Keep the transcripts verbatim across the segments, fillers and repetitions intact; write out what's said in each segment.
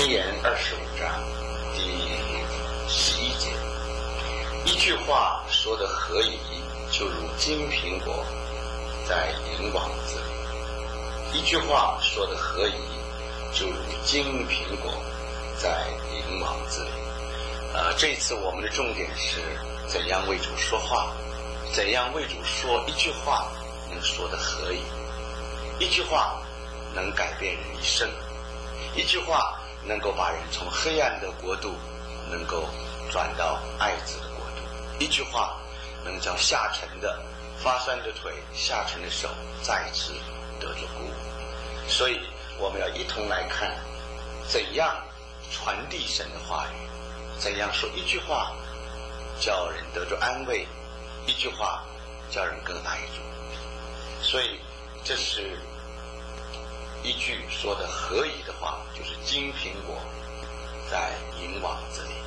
箴言二十五章第十一节，一句话说得合宜，就如金苹果在银网子里；一句话说得合宜，就如金苹果在银网子里。呃，这一次我们的重点是怎样为主说话，怎样为主说一句话能说得合宜，一句话能改变人一生，一句话能够把人从黑暗的国度能够转到爱子的国度，一句话能叫下沉的发酸的腿，下沉的手再次得着鼓舞。所以我们要一同来看怎样传递神的话语，怎样说一句话叫人得着安慰，一句话叫人更爱主。所以这是一句说的合宜的话，就是金苹果在银网子里。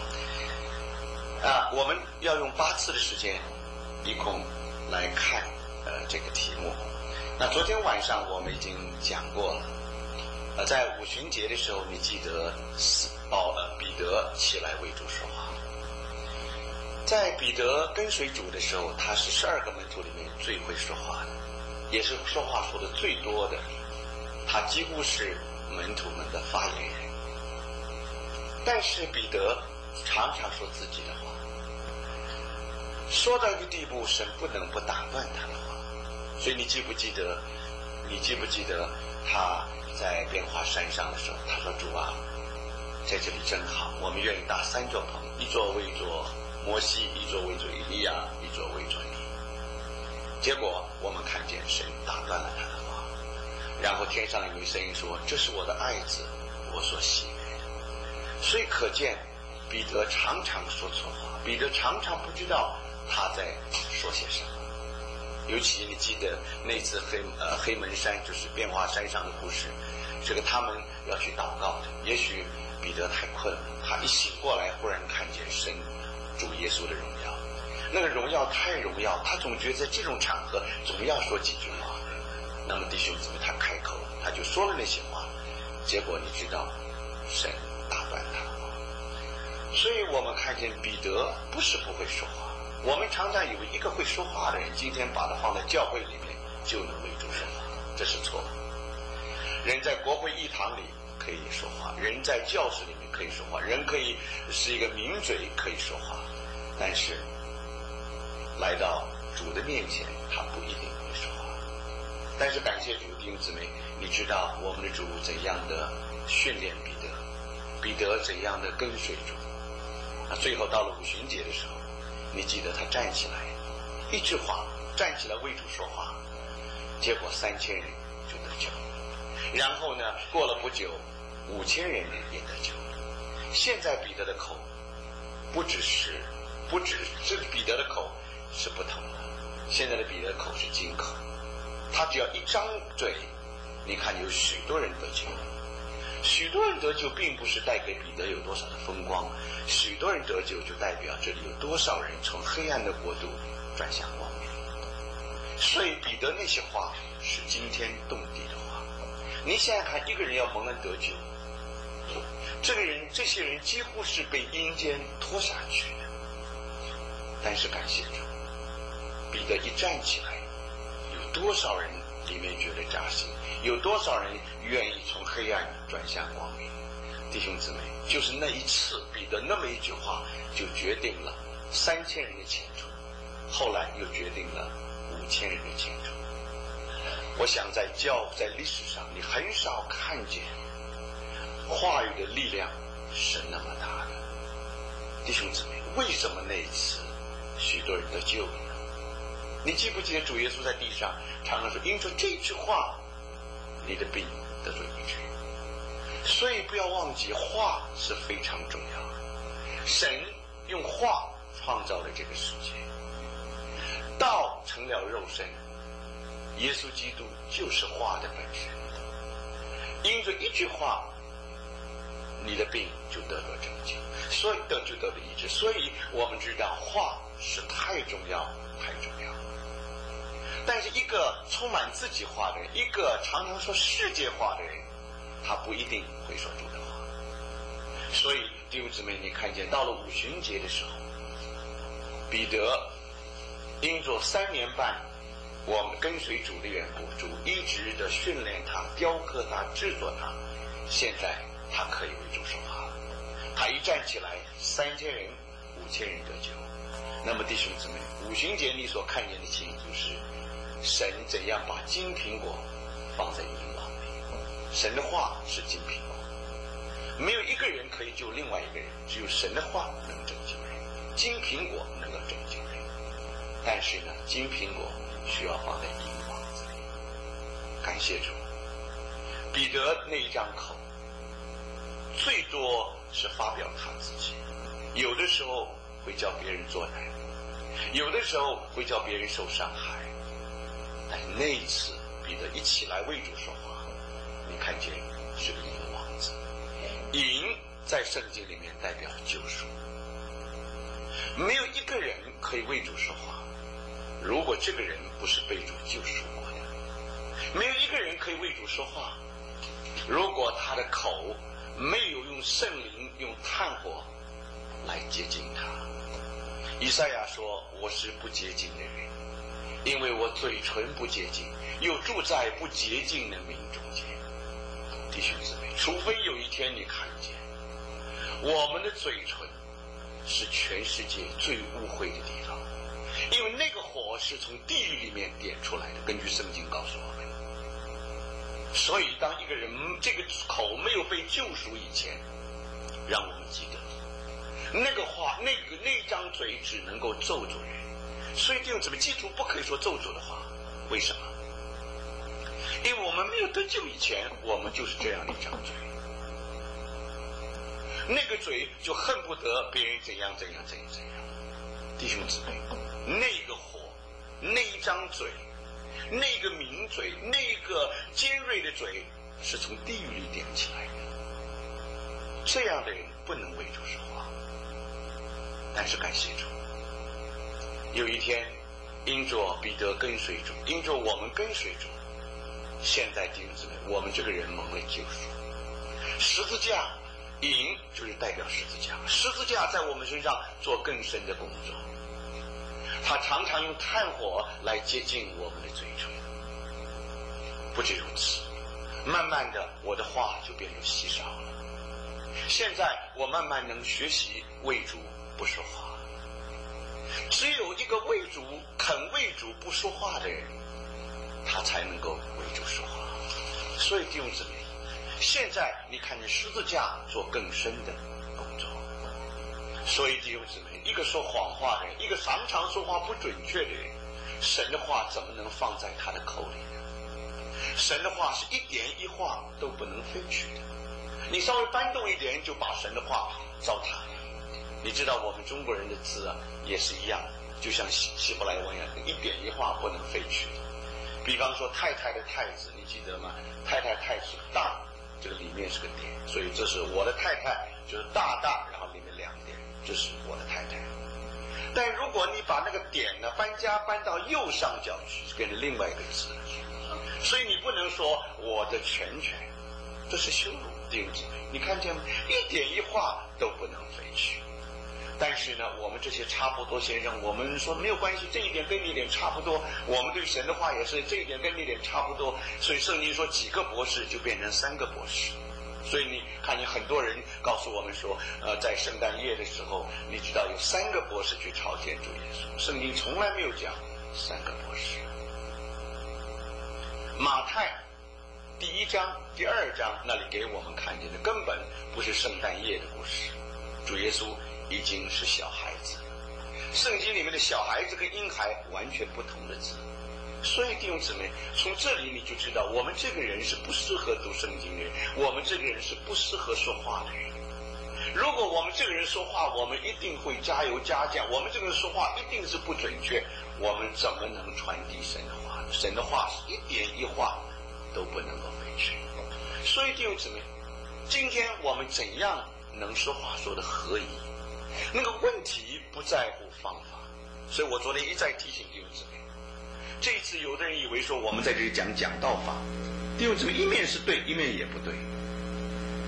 啊，我们要用八次的时间一共来看呃这个题目。那昨天晚上我们已经讲过了，呃，在五旬节的时候，你记得保呃彼得起来为主说话。在彼得跟随主的时候，他是十二个门徒里面最会说话的，也是说话说的最多的。他几乎是门徒们的发言人，但是彼得常常说自己的话，说到一个地步，神不能不打断他的话。所以你记不记得你记不记得他在变化山上的时候，他说主啊，在这里真好，我们愿意搭三座棚，一座为着摩西，一座为着以利亚，一座为着你。结果我们看见神打断了他的话，然后天上有一声音说，这是我的爱子，我所喜悦的。所以可见彼得常常说错话，彼得常常不知道他在说些什么。尤其你记得那次黑呃黑门山，就是变化山上的故事，这个他们要去祷告的，也许彼得太困了，他一醒过来忽然看见神主耶稣的荣耀，那个荣耀太荣耀，他总觉得在这种场合总要说几句话。那么弟兄姊妹，他开口了，他就说了那些话，结果你知道神打断他的话。所以我们看见彼得不是不会说话，我们常常以为一个会说话的人，今天把他放在教会里面就能为主说话，这是错的。人在国会议堂里可以说话，人在教室里面可以说话，人可以是一个名嘴可以说话，但是来到主的面前他不一定会说话。但是感谢主，弟兄姊妹，你知道我们的主怎样的训练彼得，彼得怎样的跟随主。那最后到了五旬节的时候，你记得他站起来一句话，站起来为主说话，结果三千人就得救。然后呢，过了不久五千人也得救。现在彼得的口不只是不只这个彼得的口是不同的，现在的彼得的口是金口，他只要一张嘴，你看有许多人得救。许多人得救并不是带给彼得有多少的风光，许多人得救就代表这里有多少人从黑暗的国度转向光明。所以彼得那些话是惊天动地的话。你想想看，一个人要蒙恩得救，这个人这些人几乎是被阴间拖下去的。但是感谢主，彼得一站起来，有多少人里面觉得扎心，有多少人愿意从黑暗转向光明。弟兄姊妹，就是那一次彼得那么一句话，就决定了三千人的前途，后来又决定了五千人的前途。我想在教在历史上你很少看见话语的力量是那么大的。弟兄姊妹，为什么那一次许多人得救了呢？你记不记得主耶稣在地上常常说，因着这句话你的病得着医治。所以不要忘记，话是非常重要的。神用话创造了这个世界，道成了肉身，耶稣基督就是话的本身。因着一句话，你的病就得了拯救，所以得就得了医治。所以我们知道话是太重要太重要。但是一个充满自己话的人，一个常常说世界话的人，他不一定会说主的话。 所以弟兄姊妹，你看见到了五旬节的时候，彼得因着三年半我们跟随主的缘故，主一直的训练他、雕刻他、制作他，现在他可以为主说话了。他一站起来，三千人、五千人得救。那么弟兄姊妹，五旬节你所看见的情景就是神怎样把金苹果放在银网里。神的话是金苹果，没有一个人可以救另外一个人，只有神的话能拯救人，金苹果能够拯救人。但是呢，金苹果需要放在银网子里。感谢主，彼得那一张口最多是发表他自己，有的时候会叫别人作难，有的时候会叫别人受伤害。但是那一次彼得一起来为主说话，你看见是个银网子。银在圣经里面代表救赎，没有一个人可以为主说话，如果这个人不是被主救赎过的。没有一个人可以为主说话，如果他的口没有用圣灵、用炭火来接近他。以赛亚说，我是不洁净的人，因为我嘴唇不洁净，又住在不洁净的民中间。弟兄姊妹，除非有一天你看见我们的嘴唇是全世界最污秽的地方，因为那个火是从地狱里面点出来的，根据圣经告诉我们。所以当一个人这个口没有被救赎以前，让我们记得那个话，那个那张嘴只能够咒诅人。所以弟兄姊妹，记住不可以说咒诅的话。为什么？因为我们没有得救以前，我们就是这样的一张嘴，那个嘴就恨不得别人怎样怎样怎样怎样。弟兄姊妹，那个火，那一张嘴，那个抿嘴，那个尖锐的嘴是从地狱里点起来的。这样的人不能为主说话。但是感谢主，有一天因着彼得跟随主，因着我们跟随主，现在弟兄姊妹，我们这个人蒙了救赎。十字架，银就是代表十字架，十字架在我们身上做更深的工作。他常常用炭火来接近我们的嘴唇。不止如此，慢慢的我的话就变得稀少了。现在我慢慢能学习为主不说话。只有一个为主肯为主不说话的人，他才能够为主说话。所以弟兄姊妹，现在你看见十字架做更深的工作。所以弟兄姊妹，一个说谎话的人，一个常常说话不准确的人，神的话怎么能放在他的口里呢？神的话是一点一画都不能废去的，你稍微搬动一点就把神的话糟蹋了。你知道我们中国人的字啊也是一样，就像希希伯来文一样，一点一画不能废去。比方说太太的太字，你记得吗？太太太是大，这个里面是个点，所以这是我的太太，就是大大，然后里面两点，这是我的太太。但如果你把那个点呢搬家搬到右上角去，变成另外一个字了。所以你不能说我的全权，这是羞辱弟兄姊妹，你看见吗？一点一画都不能废去。但是呢，我们这些差不多先生，我们说没有关系，这一点跟你一点差不多。我们对神的话也是这一点跟你一点差不多。所以圣经说几个博士就变成三个博士。所以你看见很多人告诉我们说，呃，在圣诞夜的时候，你知道有三个博士去朝见主耶稣，圣经从来没有讲三个博士。马太第一章、第二章那里给我们看见的根本不是圣诞夜的故事，主耶稣已经是小孩子了。圣经里面的小孩子跟婴孩完全不同的字。所以弟兄姊妹，从这里你就知道我们这个人是不适合读圣经的人，我们这个人是不适合说话的人。如果我们这个人说话，我们一定会加油加酱，我们这个人说话一定是不准确，我们怎么能传递神的话？神的话是一点一画都不能够废去。所以弟兄姊妹，今天我们怎样能说话说得合宜？那个问题不在乎方法。所以我昨天一再提醒弟兄姊妹，这一次有的人以为说我们在这里讲讲道法，弟兄姊妹，一面是对，一面也不对。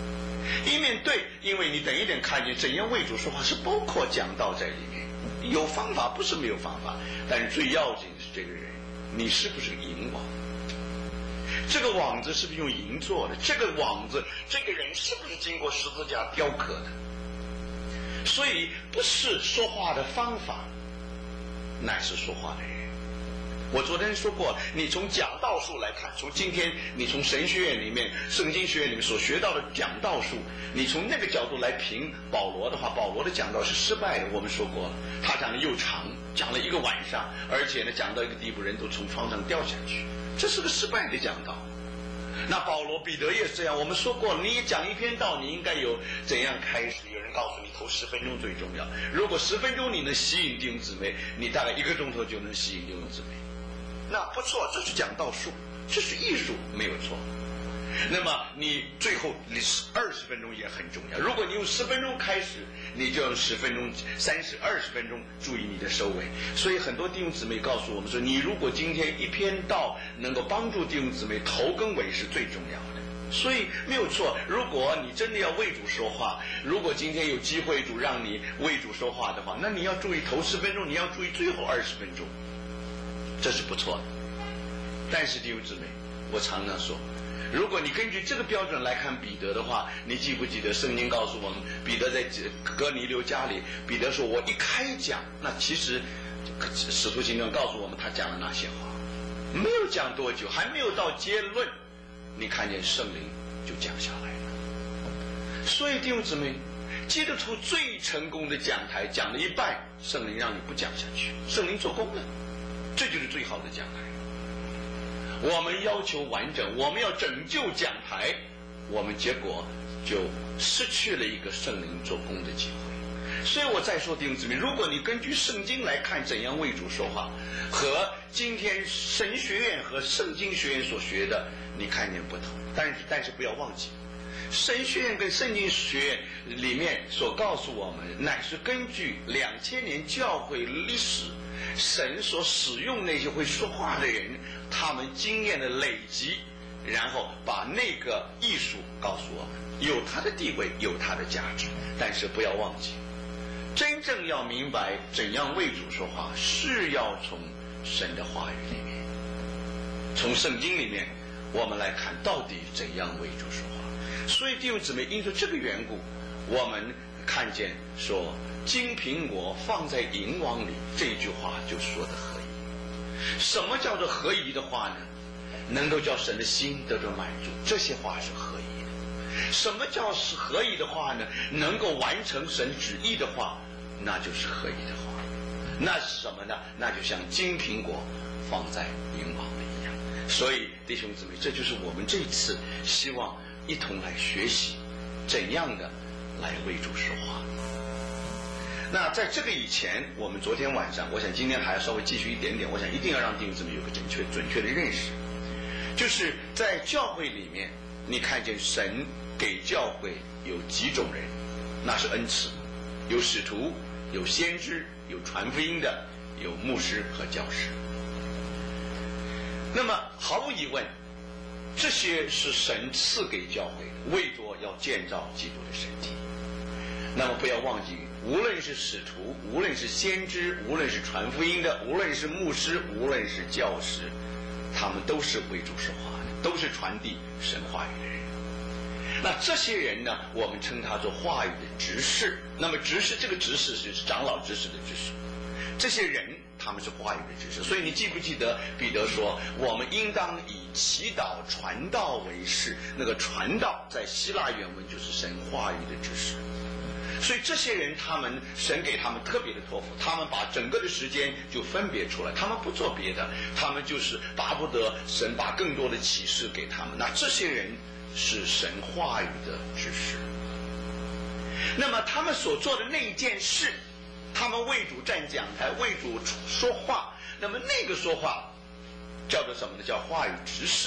一面对，因为你等一点看见怎样为主说话是包括讲道在里面，有方法不是没有方法，但是最要紧的是这个人，你是不是个银网？这个网子是不是用银做的？这个网子，这个人是不是经过十字架雕刻的？所以不是说话的方法，乃是说话的人。我昨天说过，你从讲道术来看，从今天你从神学院里面、圣经学院里面所学到的讲道术，你从那个角度来评保罗的话，保罗的讲道是失败的。我们说过了，他讲的又长，讲了一个晚上，而且呢讲到一个地步，人都从床上掉下去，这是个失败的讲道。那保罗、彼得也是这样。我们说过了，你讲一篇道，你应该有怎样开始？有人告诉你，头十分钟最重要。如果十分钟你能吸引弟兄姊妹，你大概一个钟头就能吸引弟兄姊妹。那不错，这是讲道术，这是艺术，没有错。那么你最后你二十分钟也很重要。如果你用十分钟开始，你就用十分钟、三十、二十分钟，注意你的收尾。所以很多弟兄姊妹告诉我们说，你如果今天一篇道能够帮助弟兄姊妹头跟尾是最重要的。所以没有错，如果你真的要为主说话，如果今天有机会主让你为主说话的话，那你要注意头十分钟，你要注意最后二十分钟，这是不错的。但是弟兄姊妹，我常常说，如果你根据这个标准来看彼得的话，你记不记得圣经告诉我们，彼得在哥尼流家里，彼得说我一开讲，那其实使徒行传告诉我们他讲了哪些话，没有讲多久，还没有到结论，你看见圣灵就降下来了。所以弟兄姊妹，基督徒最成功的讲台讲了一半，圣灵让你不讲下去，圣灵做工了，这就是最好的讲台。我们要求完整，我们要拯救讲台，我们结果就失去了一个圣灵做工的机会。所以我再说弟兄姊妹，如果你根据圣经来看怎样为主说话，和今天神学院和圣经学院所学的，你看见不同。但是但是不要忘记，神学院跟圣经学院里面所告诉我们，乃是根据两千年教会历史，神所使用那些会说话的人，他们经验的累积，然后把那个艺术告诉我们，有它的地位，有它的价值。但是不要忘记，真正要明白怎样为主说话，是要从神的话语里面，从圣经里面，我们来看到底怎样为主说话。所以弟兄姊妹，因着这个缘故，我们看见说金苹果放在银网里，这句话就说得合宜。什么叫做合宜的话呢？能够叫神的心得着满足，这些话是合宜的。什么叫是合宜的话呢？能够完成神旨意的话，那就是合宜的话。那是什么呢？那就像金苹果放在银网里一样。所以弟兄姊妹，这就是我们这次希望一同来学习怎样的来为主说话。那在这个以前，我们昨天晚上，我想今天还要稍微继续一点点，我想一定要让弟兄姊妹有个准确准确的认识，就是在教会里面，你看见神给教会有几种人，那是恩赐，有使徒，有先知，有传福音的，有牧师和教师。那么毫无疑问，这些是神赐给教会的，为着要建造基督的身体。那么不要忘记，无论是使徒，无论是先知，无论是传福音的，无论是牧师，无论是教师，他们都是为主说话的，都是传递神话语的人。那这些人呢，我们称他做话语的执事。那么执事，这个执事是长老执事的执事，这些人他们是话语的执事。所以你记不记得彼得说，我们应当以祈祷传道为事。那个传道在希腊原文就是神话语的执事。所以这些人，他们神给他们特别的托付，他们把整个的时间就分别出来，他们不做别的，他们就是巴不得神把更多的启示给他们。那这些人是神话语的执事。那么他们所做的那一件事，他们为主站讲台，为主说话，那么那个说话叫做什么呢？叫话语执事。